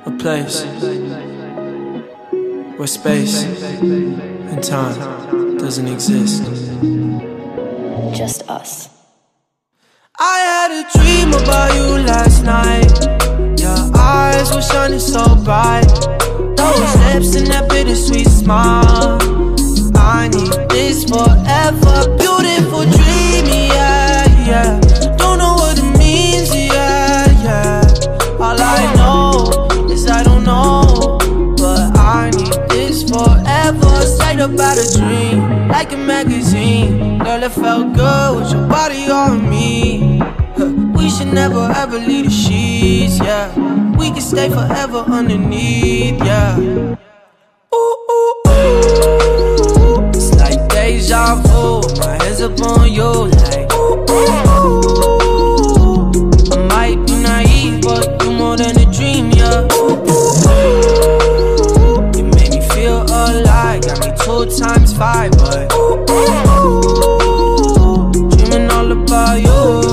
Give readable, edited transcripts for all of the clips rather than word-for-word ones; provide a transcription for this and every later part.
A place where space and time doesn't exist. Just us. I had a dream about you last night. Your eyes were shining so bright. Those lips and that bittersweet smile. I need this forever. Beautiful dream, yeah, yeah. Don't know what it means, yeah, yeah. All I know is I don't know, but I need this forever. Straight about a dream, like a magazine. Girl, it felt good with your body on me. We should never ever leave the sheets, yeah. We can stay forever underneath, yeah. Ooh, ooh, ooh. It's like deja vu. My hands up on you, like ooh, ooh, ooh. I might be naive, but you more than a dream, yeah. Ooh, ooh, ooh. You made me feel alive, got me 2 times 5, but ooh, ooh, ooh. Dreaming all about you.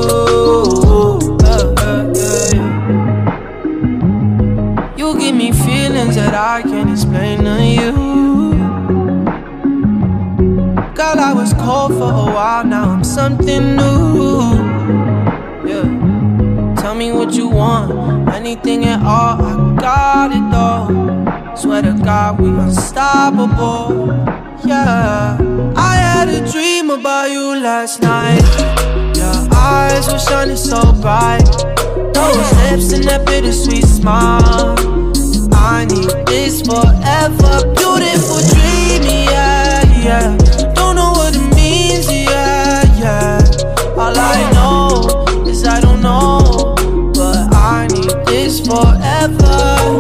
You give me feelings that I can't explain to you. Girl, I was cold for a while, now I'm something new. Yeah. Tell me what you want, anything at all, I got it though. Swear to God, we unstoppable. Yeah. I had a dream about you last night. Your eyes were shining so bright. Those lips and that bittersweet smile. I need this forever. Beautiful dream, yeah, yeah. Don't know what it means, yeah, yeah. All I know is I don't know, but I need this forever.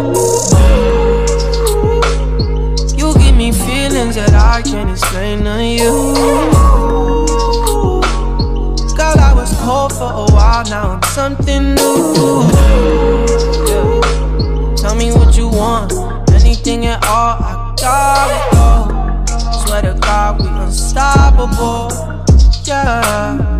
You give me feelings that I can't explain to you. Girl, I was cold for a while, now I'm something new. Yeah. Tell me what you want, anything at all, I got it though. Swear to God, we unstoppable. Yeah.